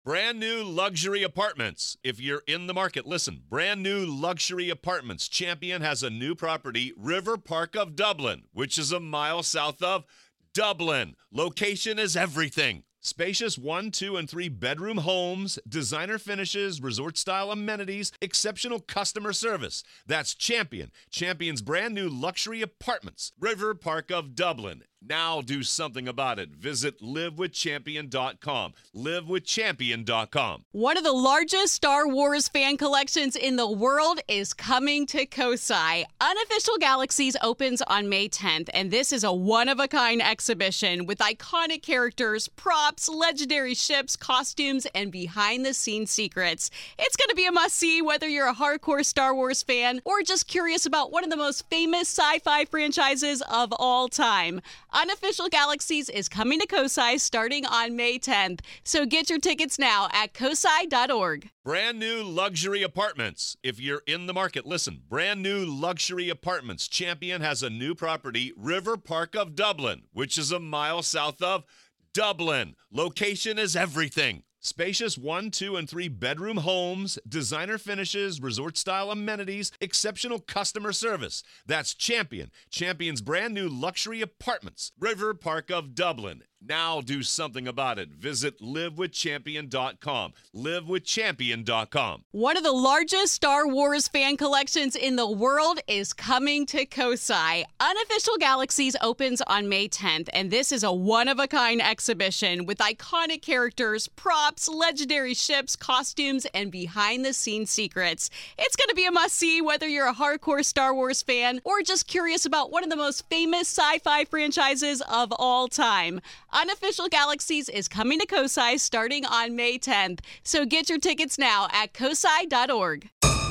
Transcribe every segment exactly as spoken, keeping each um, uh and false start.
Brand new luxury apartments. If you're in the market, listen. Brand new luxury apartments. Champion has a new property, River Park of Dublin, which is a mile south of Dublin. Location is everything. Spacious one, two, and three bedroom homes, designer finishes, resort-style amenities, exceptional customer service. That's Champion. Champion's brand new luxury apartments, River Park of Dublin. Now do something about it. Visit live with champion dot com. live with champion dot com. One of the largest Star Wars fan collections in the world is coming to Kosai. Unofficial Galaxies opens on May tenth, and this is a one-of-a-kind exhibition with iconic characters, props, legendary ships, costumes, and behind-the-scenes secrets. It's going to be a must-see whether you're a hardcore Star Wars fan or just curious about one of the most famous sci-fi franchises of all time. Unofficial Galaxies is coming to Kosai starting on May tenth, so get your tickets now at kosai dot org. Brand new luxury apartments. If you're in the market, listen. Brand new luxury apartments. Champion has a new property, River Park of Dublin, which is a mile south of Dublin. Location is everything. Spacious one, two, and three bedroom homes, designer finishes, resort-style amenities, exceptional customer service. That's Champion. Champion's brand new luxury apartments, River Park of Dublin. Now do something about it. Visit live with champion dot com. live with champion dot com. One of the largest Star Wars fan collections in the world is coming to Kosai. Unofficial Galaxies opens on May tenth, and this is a one-of-a-kind exhibition with iconic characters, props, legendary ships, costumes, and behind-the-scenes secrets. It's going to be a must-see whether you're a hardcore Star Wars fan or just curious about one of the most famous sci-fi franchises of all time. Unofficial Galaxies is coming to Kosai starting on May tenth, so get your tickets now at kosai dot org.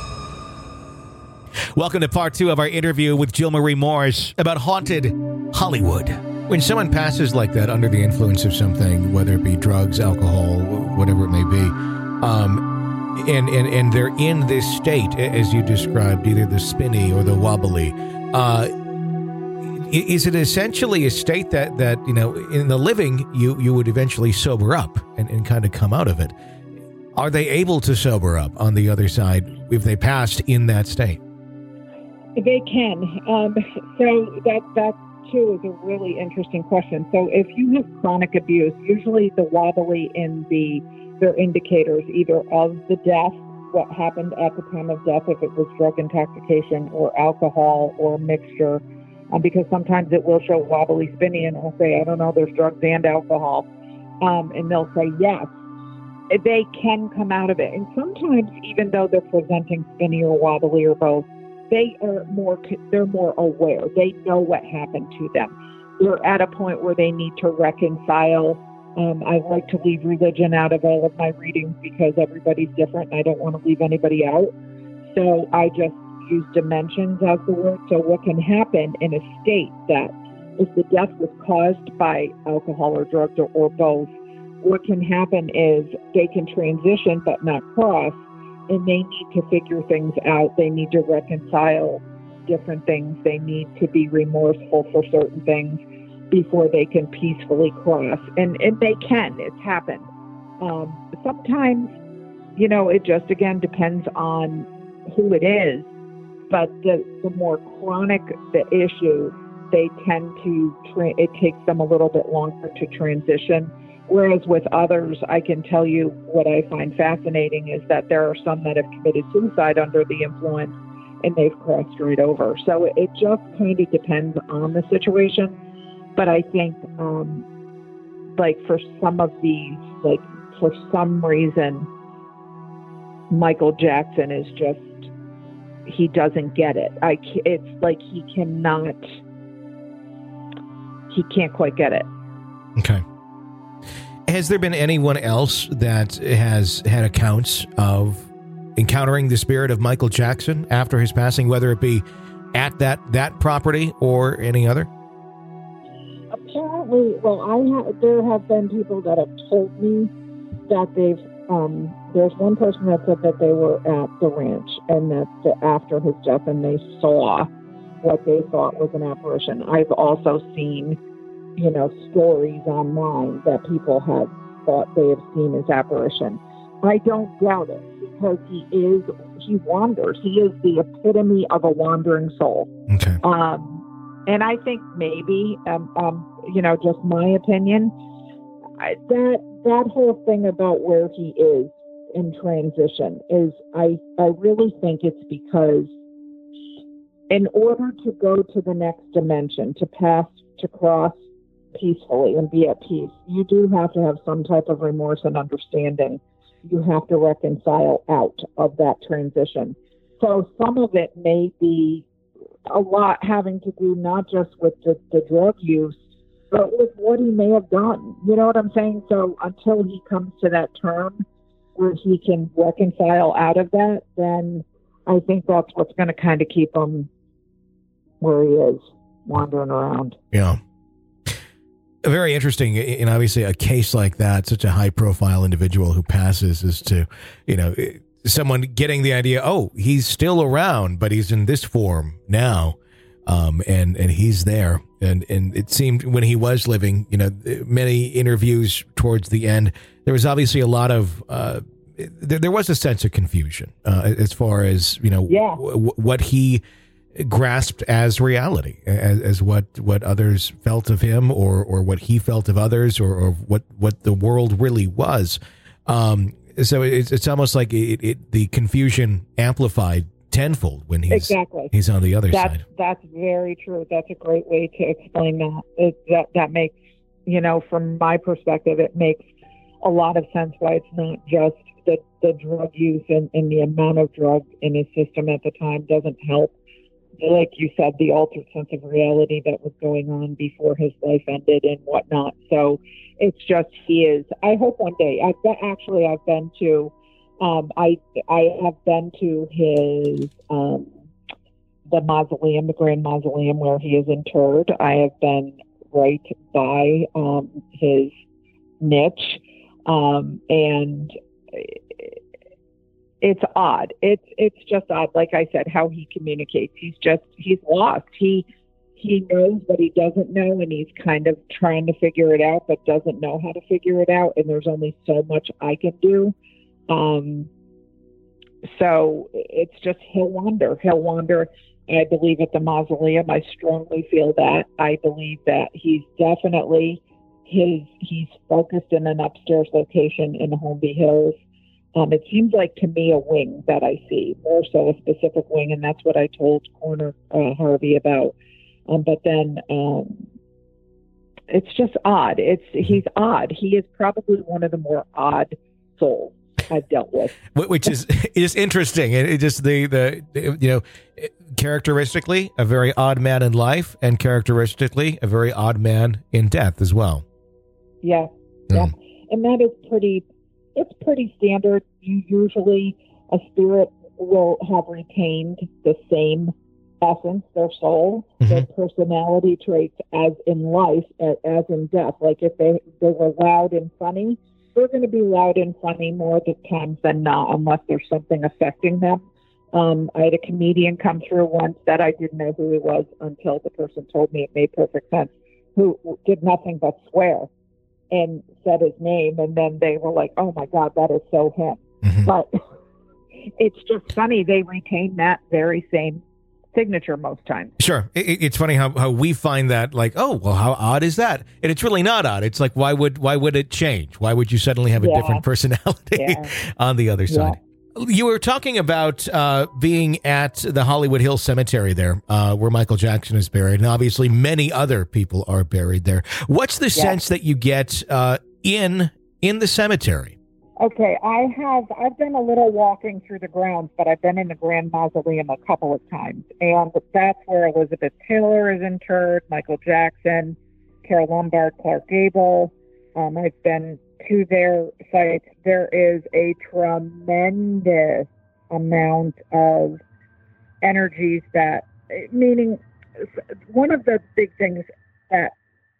Welcome to part two of our interview with Jill Marie Morris about haunted Hollywood. When someone passes like that under the influence of something, whether it be drugs, alcohol, whatever it may be, um, and, and, and they're in this state, as you described, either the spinny or the wobbly, uh, is it essentially a state that, that, you know, in the living, you, you would eventually sober up and, and kind of come out of it? Are they able to sober up on the other side if they passed in that state? They can. Um, so that, that, too, is a really interesting question. So if you have chronic abuse, usually the wobbly in the, they're indicators either of the death, what happened at the time of death, if it was drug intoxication or alcohol or a mixture. Um, because sometimes it will show wobbly, spinny, and I'll say, I don't know, there's drugs and alcohol. Um, and they'll say yes. They can come out of it. And sometimes, even though they're presenting spinny or wobbly or both, they are more, they're more aware. They know what happened to them. They're at a point where they need to reconcile. Um, I like to leave religion out of all of my readings because everybody's different and I don't want to leave anybody out. So I just use dimensions as the word. So what can happen in a state that if the death was caused by alcohol or drugs or, or both, what can happen is they can transition but not cross, and they need to figure things out. They need to reconcile different things. They need to be remorseful for certain things before they can peacefully cross. And, and they can. It's happened. Um, sometimes, you know, it just, again, depends on who it is. But the, the more chronic the issue, they tend to, tra- it takes them a little bit longer to transition. Whereas with others, I can tell you what I find fascinating is that there are some that have committed suicide under the influence and they've crossed right over. So it just kind of depends on the situation. But I think, um, like for some of these, like for some reason, Michael Jackson is just, he doesn't get it. I, it's like he cannot, he can't quite get it. Okay. Has there been anyone else that has had accounts of encountering the spirit of Michael Jackson after his passing, whether it be at that, that property or any other? Apparently, well, I ha- there have been people that have told me that they've, um, there's one person that said that they were at the ranch and that the, after his death and they saw what they thought was an apparition. I've also seen, you know, stories online that people have thought they have seen his apparition. I don't doubt it, because he is, he wanders. He is the epitome of a wandering soul. Okay. Um, and I think maybe, um, um, you know, just my opinion, I, that that whole thing about where he is in transition is, I, I really think it's because in order to go to the next dimension, to pass, to cross peacefully and be at peace, you do have to have some type of remorse and understanding. You have to reconcile out of that transition. So some of it may be a lot having to do not just with the, the drug use, but with what he may have done. You know what I'm saying? So until he comes to that term where he can reconcile out of that, then I think that's what's going to kind of keep him where he is, wandering around. Yeah. Very interesting. And obviously a case like that, such a high profile individual who passes, is to, you know, someone getting the idea, oh, he's still around, but he's in this form now. Um, and, and he's there. And, and it seemed when he was living, you know, many interviews towards the end, there was obviously a lot of, uh, there, there was a sense of confusion, uh, as far as, you know, yeah. w- what he grasped as reality, as, as what, what others felt of him, or, or what he felt of others, or, or what, what the world really was. Um, so it's, it's almost like it, it, the confusion amplified tenfold when he's, exactly. he's on the other that's, side. That's very true. That's a great way to explain that. It, that. That makes, you know, from my perspective, it makes a lot of sense why it's not just the, the drug use and, and the amount of drugs in his system at the time doesn't help. Like you said, the altered sense of reality that was going on before his life ended and whatnot. So it's just, he is, I hope one day, I've been, actually, I've been to, um, I, I have been to his, um, the mausoleum, the Grand Mausoleum where he is interred. I have been right by, um, his niche. Um, and it's odd. It's it's just odd. Like I said, how he communicates. He's just he's lost. He he knows what he doesn't know, and he's kind of trying to figure it out, but doesn't know how to figure it out. And there's only so much I can do. Um, so it's just he'll wander. He'll wander. I believe at the mausoleum. I strongly feel that. I believe that he's definitely his. He's focused in an upstairs location in Holmby Hills. Um, it seems like to me a wing that I see, more so a specific wing, and that's what I told Coroner uh, Harvey about. Um, but then um, it's just odd. It's he's odd. He is probably one of the more odd souls I've dealt with. Which is is interesting. It, it just the the you know characteristically a very odd man in life, and characteristically a very odd man in death as well. Yeah, yeah, mm. And that is pretty. It's pretty standard. You usually, a spirit will have retained the same essence, their soul, mm-hmm. their personality traits as in life, as in death. Like if they, they were loud and funny, they're going to be loud and funny more the times than not, unless there's something affecting them. Um, I had a comedian come through once that I didn't know who he was until the person told me it made perfect sense, who did nothing but swear and said his name, and then they were like, oh my God, that is so him. Mm-hmm. But it's just funny, they retain that very same signature most times. Sure. It, it's funny how, how we find that, like, oh, well, how odd is that? And it's really not odd. It's like, why would why would it change? Why would you suddenly have a yeah. different personality yeah. on the other side? Yeah. You were talking about uh, being at the Hollywood Hills Cemetery there, uh, where Michael Jackson is buried, and obviously many other people are buried there. What's the yes. sense that you get uh, in in the cemetery? Okay, I have I've done a little walking through the grounds, but I've been in the Grand Mausoleum a couple of times, and that's where Elizabeth Taylor is interred, Michael Jackson, Carole Lombard, Clark Gable. Um, I've been to their sites. There is a tremendous amount of energies that, meaning one of the big things that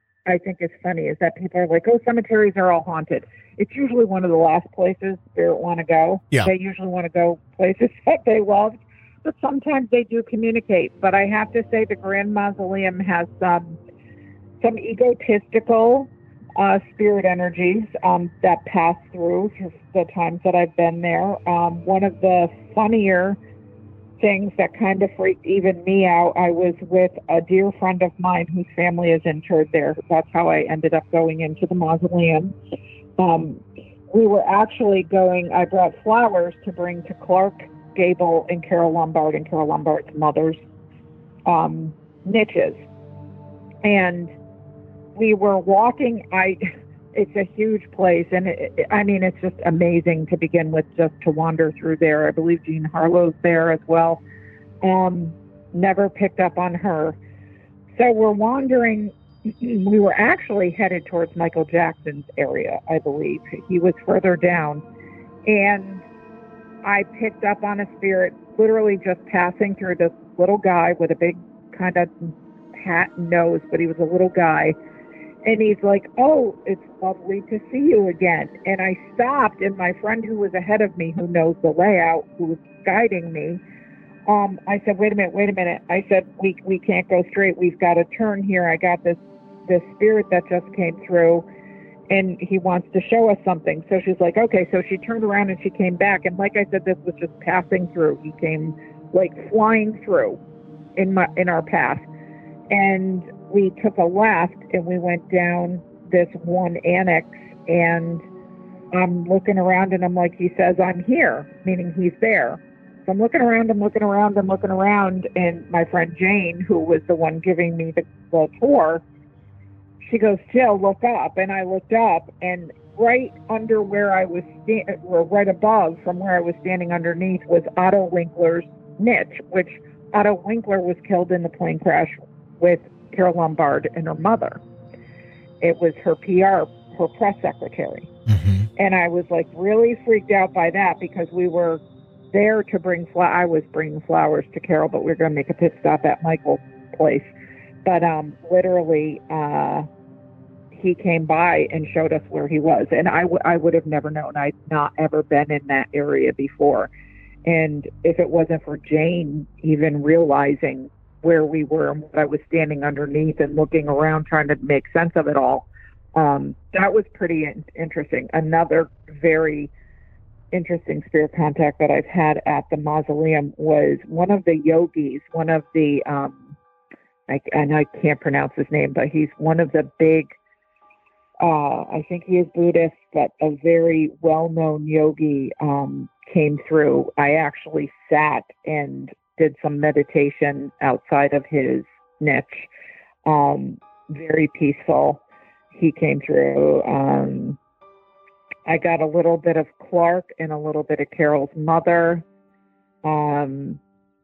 I think is funny is that people are like, oh, cemeteries are all haunted. It's usually one of the last places spirit want to go. Yeah. They usually want to go places that they loved, but sometimes they do communicate. But I have to say the Grand Mausoleum has some, some egotistical uh, spirit energies um, that pass through the times that I've been there. Um, one of the funnier things that kind of freaked even me out, I was with a dear friend of mine whose family is interred there. That's how I ended up going into the mausoleum. Um, we were actually going, I brought flowers to bring to Clark Gable and Carol Lombard and Carol Lombard's mother's um, niches. And we were walking, I, it's a huge place. And it, it, I mean, it's just amazing to begin with, just to wander through there. I believe Jean Harlow's there as well. Um, never picked up on her. So we're wandering. We were actually headed towards Michael Jackson's area, I believe. He was further down. And I picked up on a spirit literally just passing through this little guy with a big kind of hat and nose, but he was a little guy. And he's like, "Oh, it's lovely to see you again." And I stopped, and my friend who was ahead of me, who knows the layout, who was guiding me, um, I said, wait a minute, wait a minute. I said, we we can't go straight. We've got to turn here. I got this this spirit that just came through, and he wants to show us something. So she's like, okay. So she turned around and she came back. And like I said, this was just passing through. He came like flying through in my in our path. And we took a left and we went down this one annex, and I'm looking around and I'm like, he says, "I'm here," meaning he's there. So I'm looking around, I'm looking around, I'm looking around. And my friend Jane, who was the one giving me the, the tour, she goes, "Jill, look up." And I looked up, and right under where I was, sta- or right above from where I was standing underneath, was Otto Winkler's niche, which Otto Winkler was killed in the plane crash with Carol Lombard and her mother. It was her P R, her press secretary. Mm-hmm. And I was like really freaked out by that, because we were there to bring flowers. I was bringing flowers to Carol, but we were going to make a pit stop at Michael's place. But um, literally, uh, he came by and showed us where he was. And I, w- I would have never known. I'd not ever been in that area before. And if it wasn't for Jane even realizing where we were and what I was standing underneath and looking around trying to make sense of it all, um, that was pretty in- interesting. Another very interesting spirit contact that I've had at the mausoleum was one of the yogis, one of the, um, I, and I can't pronounce his name, but he's one of the big, uh, I think he is Buddhist, but a very well-known yogi um, came through. I actually sat and did some meditation outside of his niche. Um, very peaceful. He came through. Um, I got a little bit of Clark and a little bit of Carol's mother, um,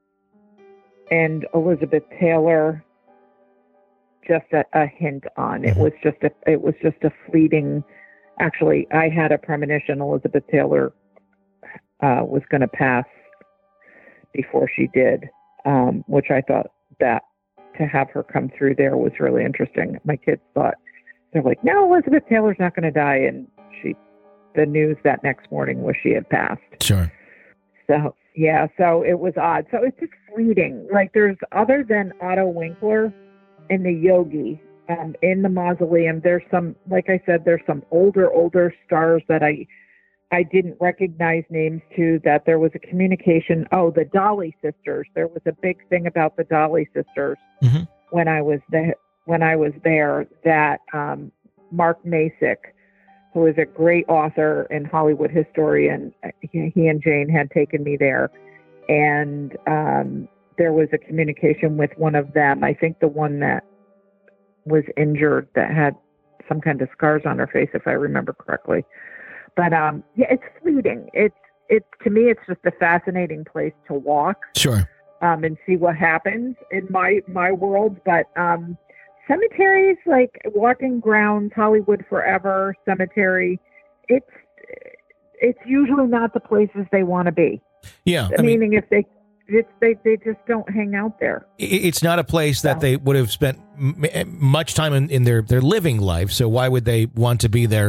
and Elizabeth Taylor. Just a, a hint on. It was just a. It was just a fleeting. Actually, I had a premonition Elizabeth Taylor uh, was going to pass before she did, um, which I thought that to have her come through there was really interesting. My kids thought, they're like, "No, Elizabeth Taylor's not going to die," and she. The news that next morning was she had passed. Sure. So yeah, so it was odd. So it's just fleeting. Like there's other than Otto Winkler and the yogi um, in the mausoleum. There's some, like I said, there's some older older stars that I. I didn't recognize names to. That there was a communication. Oh, the Dolly sisters. There was a big thing about the Dolly sisters mm-hmm. when I was there. When I was there, that um, Mark Masick, who is a great author and Hollywood historian, he, he and Jane had taken me there, and um, there was a communication with one of them. I think the one that was injured, that had some kind of scars on her face, if I remember correctly. But um, yeah, it's fleeting. It's it's to me, it's just a fascinating place to walk, sure, um, and see what happens in my my world. But um, cemeteries, like Walking Grounds, Hollywood Forever Cemetery, it's it's usually not the places they want to be. Yeah, I meaning mean, if they. It's, they they just don't hang out there. It's not a place that they would have spent m- much time in, in their, their living life. So why would they want to be there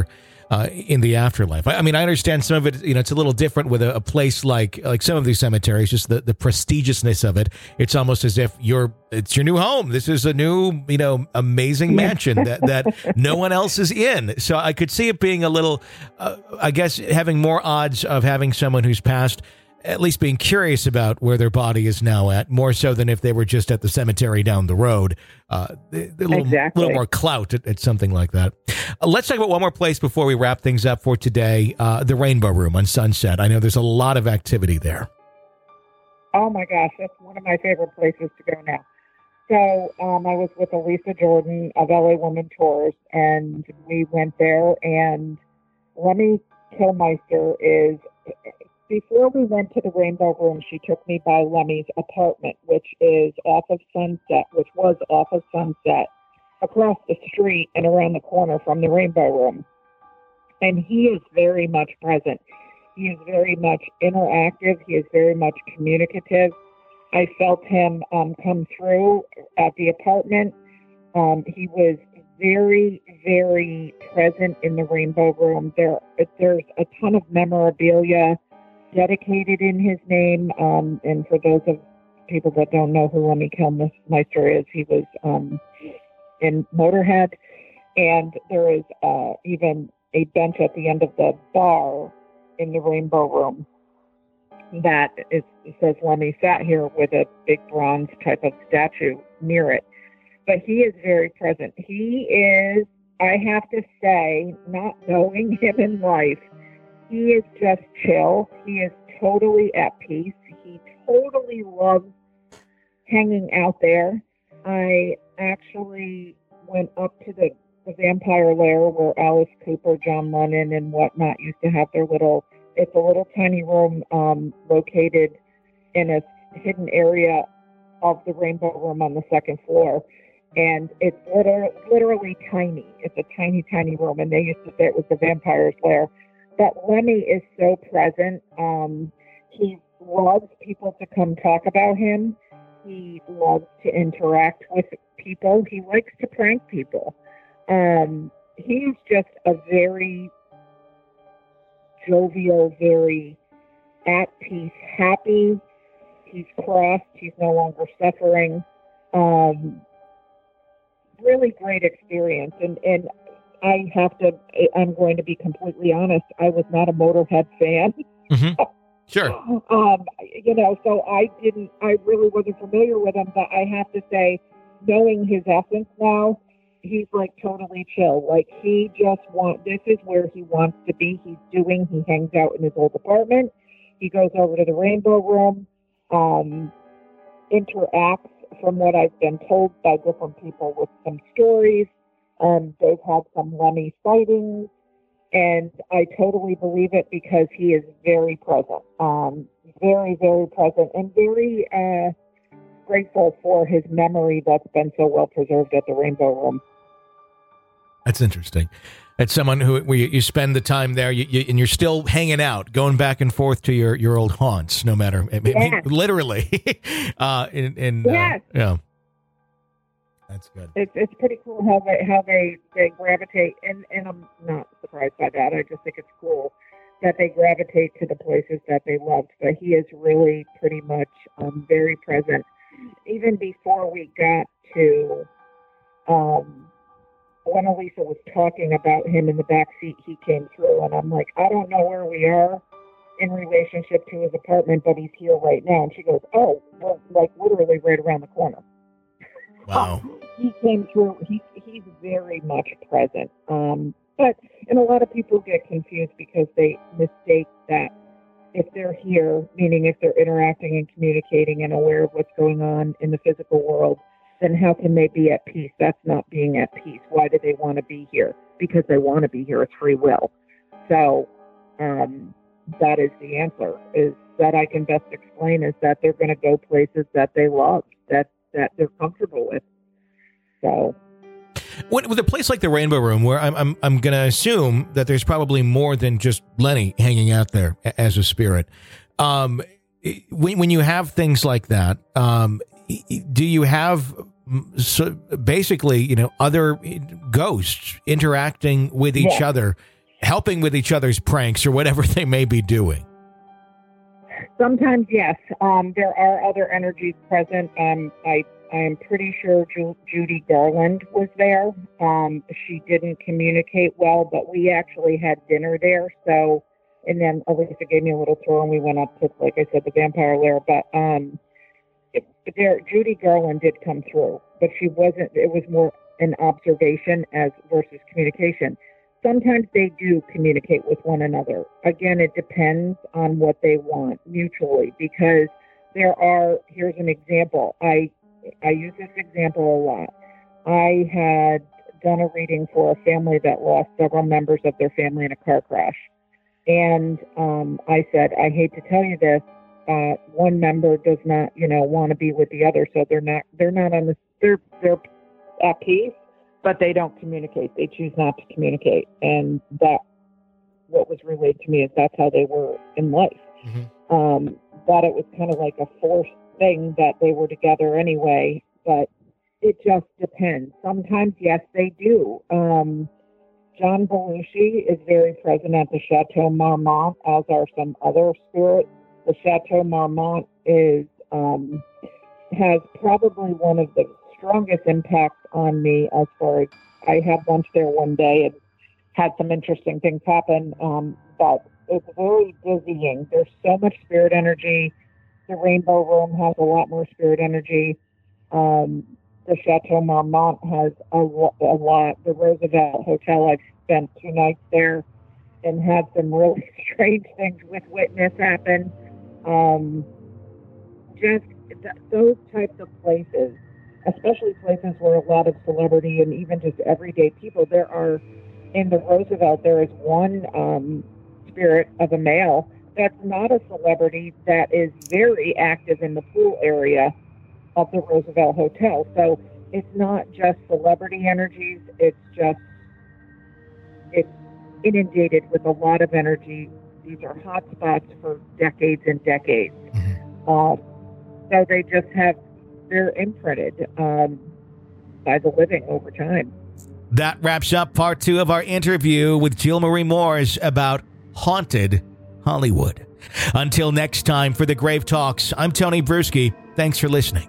uh, in the afterlife. I, I mean, I understand some of it, you know, it's a little different with a, a place like like some of these cemeteries, just the, the prestigiousness of it. It's almost as if you're, it's your new home. This is a new, you know, amazing mansion that, that no one else is in. So I could see it being a little, uh, I guess, having more odds of having someone who's passed at least being curious about where their body is now at, more so than if they were just at the cemetery down the road. Uh, a little, exactly. little more clout at, at something like that. Uh, let's talk about one more place before we wrap things up for today, uh, the Rainbow Room on Sunset. I know there's a lot of activity there. Oh, my gosh. That's one of my favorite places to go now. So um, I was with Elisa Jordan of L A Woman Tours, and we went there, and Lemmy Kilmister is... Before we went to the Rainbow Room, she took me by Lemmy's apartment, which is off of Sunset, which was off of Sunset, across the street and around the corner from the Rainbow Room. And he is very much present. He is very much interactive. He is very much communicative. I felt him um, come through at the apartment. Um, he was very, very present in the Rainbow Room. There, there's a ton of memorabilia dedicated in his name. Um, and for those of people that don't know who Lemmy Kilmister is, he was um, in Motorhead. And there is uh, even a bench at the end of the bar in the Rainbow Room that is, it says Lemmy sat here, with a big bronze type of statue near it. But he is very present. He is, I have to say, not knowing him in life, he is just chill. He is totally at peace. He totally loves hanging out there. I actually went up to the, the Vampire Lair where Alice Cooper, John Lennon, and whatnot used to have their little, it's a little tiny room um, located in a hidden area of the Rainbow Room on the second floor. And it's literally, literally tiny. It's a tiny, tiny room. And they used to say it was the Vampire's Lair. But Lemmy is so present. Um, he loves people to come talk about him. He loves to interact with people. He likes to prank people. Um, he's just a very jovial, very at peace, happy. He's crossed. He's no longer suffering. Um, really great experience. And, and I have to, I'm going to be completely honest, I was not a Motorhead fan. Mm-hmm. Sure. um, you know, so I didn't, I really wasn't familiar with him, but I have to say, knowing his essence now, he's like totally chill. Like he just wants, this is where he wants to be. He's doing, he hangs out in his old apartment. He goes over to the Rainbow Room, um, interacts, from what I've been told by different people, with some stories. Um, they've had some Lemmy sightings, and I totally believe it because he is very present, um, very, very present, and very uh, grateful for his memory that's been so well preserved at the Rainbow Room. That's interesting. It's someone who, where you, you spend the time there, you, you, and you're still hanging out, going back and forth to your, your old haunts, no matter, I mean, Yeah. literally. uh, in, in, Yes. uh, yeah. That's good. It's it's pretty cool how they how they, they gravitate, and, and I'm not surprised by that. I just think it's cool that they gravitate to the places that they loved. But he is really pretty much um, very present. Even before we got to um, when Elisa was talking about him in the back seat, he came through, and I'm like, I don't know where we are in relationship to his apartment, but he's here right now. And she goes, oh, we're like literally right around the corner. Wow. He came through. He, he's very much present. Um, but, and a lot of people get confused because they mistake that if they're here, meaning if they're interacting and communicating and aware of what's going on in the physical world, then how can they be at peace? That's not being at peace. Why do they want to be here? Because they want to be here. It's free will. So um, that is the answer, is that I can best explain, is that they're going to go places that they love, that that they're comfortable with. So, What, with a place like the Rainbow Room, where I'm I'm I'm going to assume that there's probably more than just Lenny hanging out there as a spirit. Um, when when you have things like that, um, do you have so basically, you know, other ghosts interacting with each Yeah. other helping with each other's pranks or whatever they may be doing? Sometimes, yes. Um, there are other energies present. Um, I I am pretty sure Ju- Judy Garland was there. Um, she didn't communicate well, but we actually had dinner there. So, and then Elisa gave me a little tour, and we went up to, like I said, the Vampire Lair. But um, it, there, Judy Garland did come through, but she wasn't. It was more an observation as versus communication. Sometimes they do communicate with one another. Again, it depends on what they want mutually, because there are, here's an example. I I use this example a lot. I had done a reading for a family that lost several members of their family in a car crash. And um, I said, I hate to tell you this, uh, one member does not, you know, want to be with the other, so they're not, they're not on the, they're, they're at peace, but they don't communicate. They choose not to communicate. And that, what was relayed to me is that's how they were in life. Mm-hmm. Um, but it was kind of like a forced thing that they were together anyway, but it just depends. Sometimes, yes, they do. Um, John Belushi is very present at the Chateau Marmont, as are some other spirits. The Chateau Marmont is um, has probably one of the strongest impacts on me as far as I had lunch there one day and had some interesting things happen. Um, but it's very dizzying. There's so much spirit energy. The Rainbow Room has a lot more spirit energy. Um, the Chateau Marmont has a, lo- a lot. The Roosevelt Hotel, I've spent two nights there and had some really strange things with witness happen. Um, just th- those types of places, especially places where a lot of celebrity and even just everyday people, there are, in the Roosevelt, there is one um, spirit of a male that's not a celebrity that is very active in the pool area of the Roosevelt Hotel. So it's not just celebrity energies, it's just, it's inundated with a lot of energy. These are hot spots for decades and decades. Uh, so they just have, they're imprinted um, by the living over time. That wraps up part two of our interview with Jill Marie Moores about haunted Hollywood. Until next time, for the Grave Talks, I'm Tony Bruschi. Thanks for listening.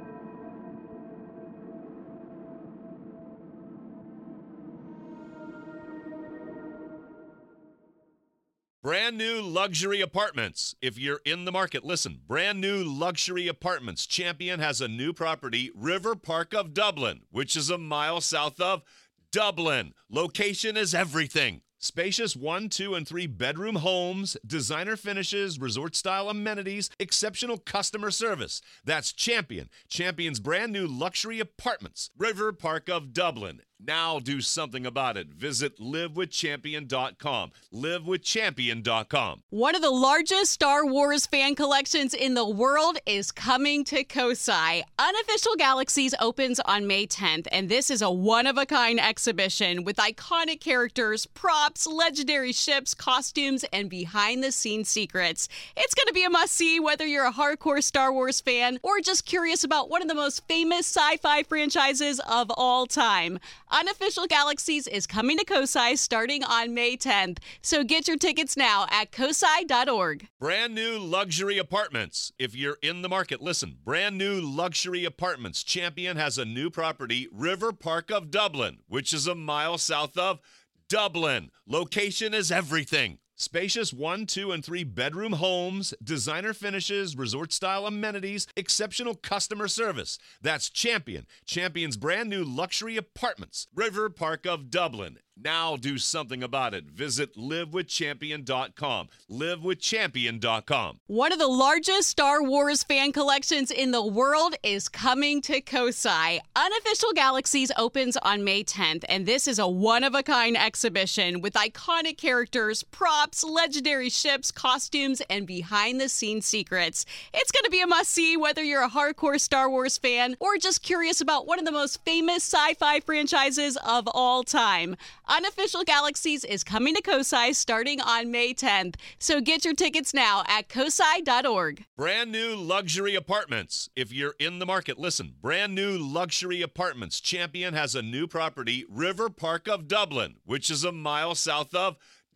Brand new luxury apartments. If you're in the market, listen. Brand new luxury apartments. Champion has a new property, River Park of Dublin, which is a mile south of Dublin. Location is everything. Spacious one, two, and three bedroom homes, designer finishes, resort-style amenities, exceptional customer service. That's Champion. Champion's brand new luxury apartments, River Park of Dublin. Now do something about it. Visit live with champion dot com. live with champion dot com. One of the largest Star Wars fan collections in the world is coming to Kosai. Unofficial Galaxies opens on May tenth, and this is a one-of-a-kind exhibition with iconic characters, props, legendary ships, costumes, and behind-the-scenes secrets. It's going to be a must-see whether you're a hardcore Star Wars fan or just curious about one of the most famous sci-fi franchises of all time. Unofficial Galaxies is coming to Kosai starting on May tenth, so get your tickets now at kosai dot org. Brand new luxury apartments. If you're in the market, listen. Brand new luxury apartments. Champion has a new property, River Park of Dublin, which is a mile south of Dublin. Location is everything. Spacious one, two, and three bedroom homes, designer finishes, resort-style amenities, exceptional customer service. That's Champion. Champion's brand new luxury apartments, River Park of Dublin. Now do something about it. Visit live with champion dot com. live with champion dot com. One of the largest Star Wars fan collections in the world is coming to Kosai. Unofficial Galaxies opens on May tenth, and this is a one-of-a-kind exhibition with iconic characters, props, legendary ships, costumes, and behind-the-scenes secrets. It's going to be a must-see whether you're a hardcore Star Wars fan or just curious about one of the most famous sci-fi franchises of all time. Unofficial Galaxies is coming to Kosai starting on May tenth, so get your tickets now at kosai dot org. Brand new luxury apartments. If you're in the market, listen. Brand new luxury apartments. Champion has a new property, River Park of Dublin, which is a mile south of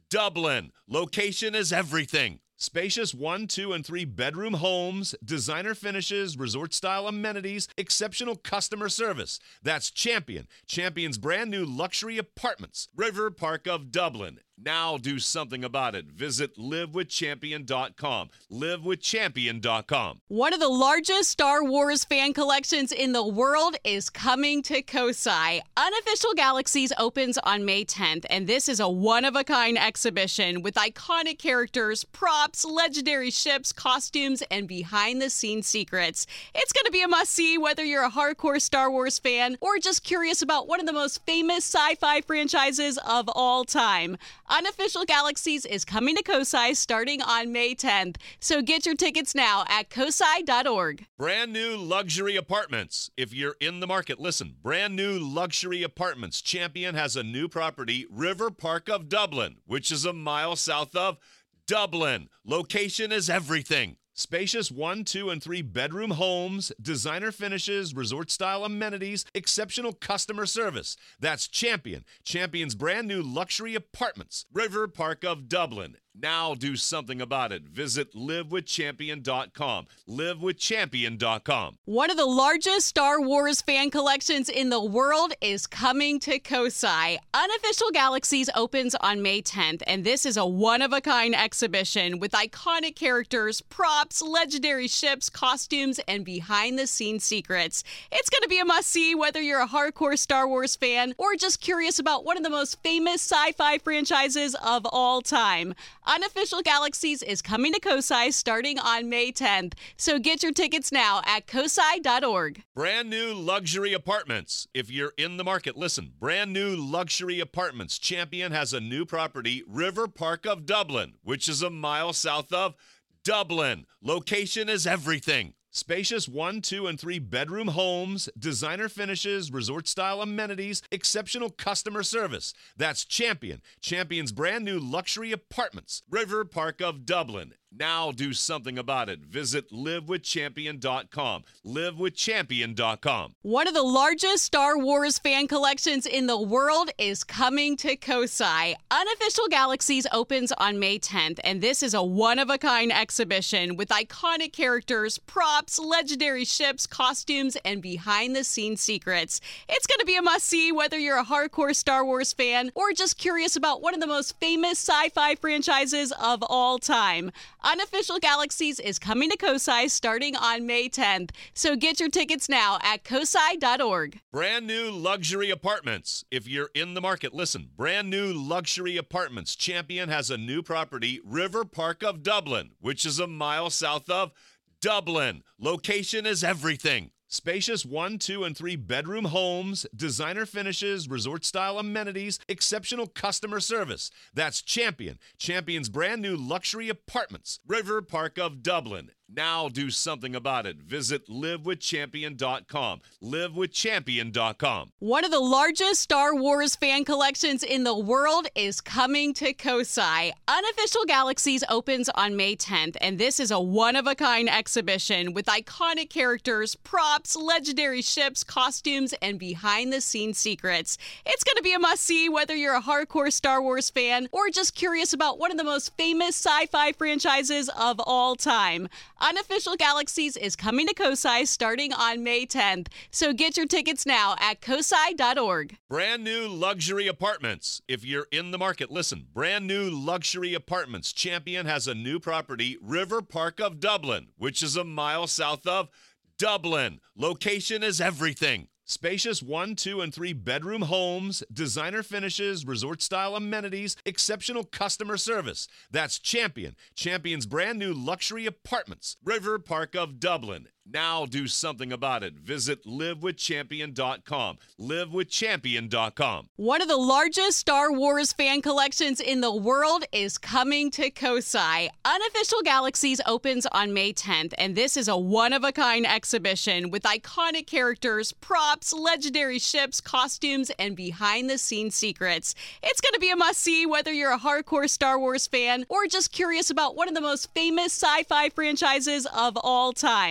Dublin. Location is everything. Spacious one, two, and three bedroom homes, designer finishes, resort-style amenities, exceptional customer service. That's Champion. Champion's brand new luxury apartments. River Park of Dublin. Now do something about it. Visit live with champion dot com. live with champion dot com. One of the largest Star Wars fan collections in the world is coming to Kosai. Unofficial Galaxies opens on May tenth, and this is a one-of-a-kind exhibition with iconic characters, props, legendary ships, costumes, and behind-the-scenes secrets. It's going to be a must-see whether you're a hardcore Star Wars fan or just curious about one of the most famous sci-fi franchises of all time. Unofficial Galaxies is coming to Kosai starting on May tenth, so get your tickets now at kosai dot org. Brand new luxury apartments. If you're in the market, listen. Brand new luxury apartments. Champion has a new property, River Park of Dublin, which is a mile south of Dublin. Location is everything. Spacious one, two, and three bedroom homes, designer finishes, resort-style amenities, exceptional customer service. That's Champion. Champion's brand new luxury apartments. River Park of Dublin. Now do something about it. Visit live with champion dot com. live with champion dot com. One of the largest Star Wars fan collections in the world is coming to Kosai. Unofficial Galaxies opens on May tenth, and this is a one-of-a-kind exhibition with iconic characters, props, legendary ships, costumes, and behind-the-scenes secrets. It's going to be a must-see whether you're a hardcore Star Wars fan or just curious about one of the most famous sci-fi franchises of all time. Unofficial Galaxies is coming to Kosai starting on May tenth, so get your tickets now at kosai dot org. Brand new luxury apartments. If you're in the market, listen. Brand new luxury apartments. Champion has a new property, River Park of Dublin, which is a mile south of Dublin. Location is everything. Spacious one, two, and three bedroom homes, designer finishes, resort-style amenities, exceptional customer service. That's Champion. Champion's brand new luxury apartments. River Park of Dublin. Now do something about it. Visit live with champion dot com. live with champion dot com. One of the largest Star Wars fan collections in the world is coming to Kosai. Unofficial Galaxies opens on May tenth, and this is a one-of-a-kind exhibition with iconic characters, props, legendary ships, costumes, and behind-the-scenes secrets. It's going to be a must-see whether you're a hardcore Star Wars fan or just curious about one of the most famous sci-fi franchises of all time. Unofficial Galaxies is coming to Kosai starting on May tenth, so get your tickets now at kosai dot org. Brand new luxury apartments. If you're in the market, listen. Brand new luxury apartments. Champion has a new property, River Park of Dublin, which is a mile south of Dublin. Location is everything. Spacious one, two, and three bedroom homes, designer finishes, resort-style amenities, exceptional customer service. That's Champion. Champion's brand new luxury apartments. River Park of Dublin. Now do something about it. Visit live with champion dot com. live with champion dot com. One of the largest Star Wars fan collections in the world is coming to Kosai. Unofficial Galaxies opens on May tenth, and this is a one-of-a-kind exhibition with iconic characters, props, legendary ships, costumes, and behind-the-scenes secrets. It's going to be a must-see whether you're a hardcore Star Wars fan or just curious about one of the most famous sci-fi franchises of all time. Unofficial Galaxies is coming to Kosai starting on May tenth, so get your tickets now at kosai dot org. Brand new luxury apartments. If you're in the market, listen. Brand new luxury apartments. Champion has a new property, River Park of Dublin, which is a mile south of Dublin. Location is everything. Spacious one, two, and three bedroom homes, designer finishes, resort-style amenities, exceptional customer service. That's Champion. Champion's brand new luxury apartments. River Park of Dublin. Now do something about it. Visit live with champion dot com. live with champion dot com. One of the largest Star Wars fan collections in the world is coming to Kosai. Unofficial Galaxies opens on May tenth, and this is a one-of-a-kind exhibition with iconic characters, props, legendary ships, costumes, and behind-the-scenes secrets. It's going to be a must-see whether you're a hardcore Star Wars fan or just curious about one of the most famous sci-fi franchises of all time.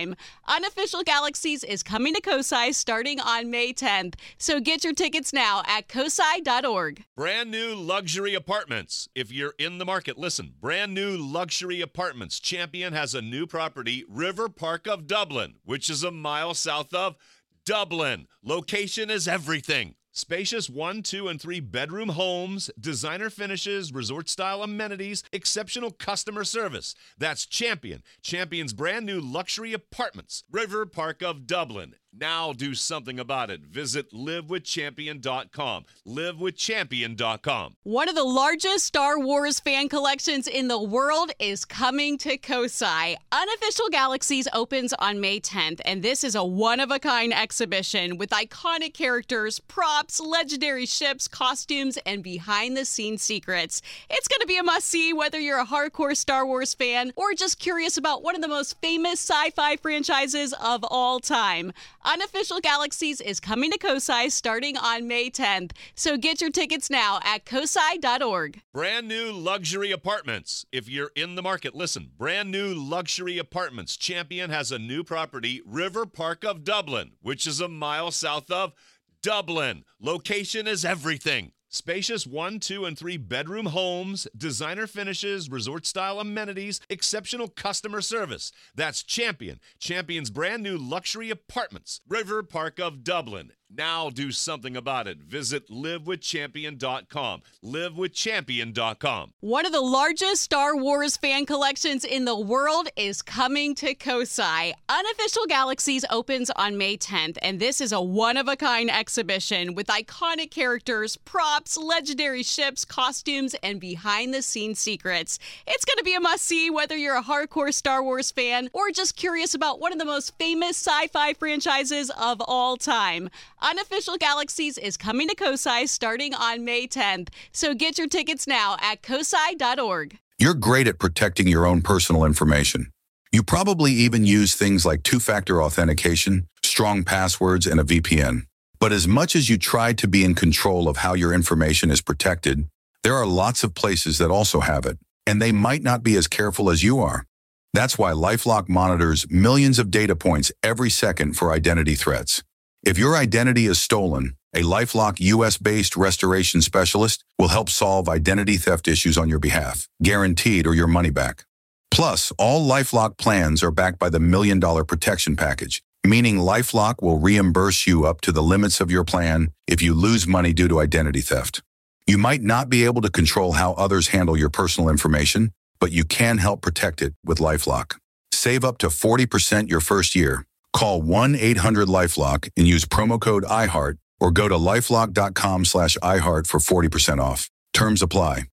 Unofficial Galaxies is coming to COSI starting on May tenth, so get your tickets now at cosi dot org. Brand new luxury apartments. If you're in the market, listen. Brand new luxury apartments. Champion has a new property, River Park of Dublin, which is a mile south of Dublin. Location is everything. Spacious one, two, and three bedroom homes, designer finishes, resort-style amenities, exceptional customer service. That's Champion. Champion's brand new luxury apartments, River Park of Dublin. Now do something about it. Visit live with champion dot com. live with champion dot com. One of the largest Star Wars fan collections in the world is coming to COSI. Unofficial Galaxies opens on May tenth, and this is a one-of-a-kind exhibition with iconic characters, props, legendary ships, costumes, and behind-the-scenes secrets. It's going to be a must-see whether you're a hardcore Star Wars fan or just curious about one of the most famous sci-fi franchises of all time. Unofficial Galaxies is coming to COSI starting on May tenth, so get your tickets now at cosi dot org. Brand new luxury apartments. If you're in the market, listen. Brand new luxury apartments. Champion has a new property, River Park of Dublin, which is a mile south of Dublin. Location is everything. Spacious one, two, and three bedroom homes, designer finishes, resort-style amenities, exceptional customer service. That's Champion. Champion's brand new luxury apartments, River Park of Dublin. Now do something about it. Visit live with champion dot com. live with champion dot com. One of the largest Star Wars fan collections in the world is coming to COSI. Unofficial Galaxies opens on May tenth, and this is a one-of-a-kind exhibition with iconic characters, props, legendary ships, costumes, and behind-the-scenes secrets. It's going to be a must-see whether you're a hardcore Star Wars fan or just curious about one of the most famous sci-fi franchises of all time. Unofficial Galaxies is coming to COSI starting on May tenth, so get your tickets now at cosi dot org. You're great at protecting your own personal information. You probably even use things like two-factor authentication, strong passwords, and a V P N. But as much as you try to be in control of how your information is protected, there are lots of places that also have it, and they might not be as careful as you are. That's why LifeLock monitors millions of data points every second for identity threats. If your identity is stolen, a LifeLock U S-based restoration specialist will help solve identity theft issues on your behalf, guaranteed or your money back. Plus, all LifeLock plans are backed by the Million Dollar Protection Package, meaning LifeLock will reimburse you up to the limits of your plan if you lose money due to identity theft. You might not be able to control how others handle your personal information, but you can help protect it with LifeLock. Save up to forty percent your first year. Call one eight hundred LifeLock and use promo code I heart or go to lifelock dot com slash iHeart for forty percent off. Terms apply.